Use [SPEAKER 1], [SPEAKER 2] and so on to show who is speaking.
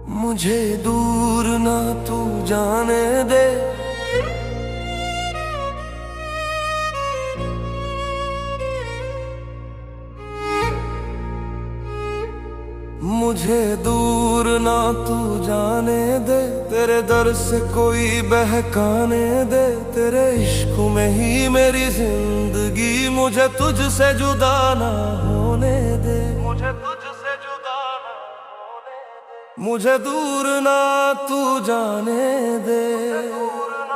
[SPEAKER 1] मुझे दूर ना तू जाने दे, मुझे दूर ना तू जाने दे। तेरे दर से कोई बहकाने दे, तेरे इश्क में ही मेरी जिंदगी। मुझे तुझसे जुदा ना होने दे, मुझे तुझसे जुदा ना होने दे। मुझे दूर ना तू जाने दे।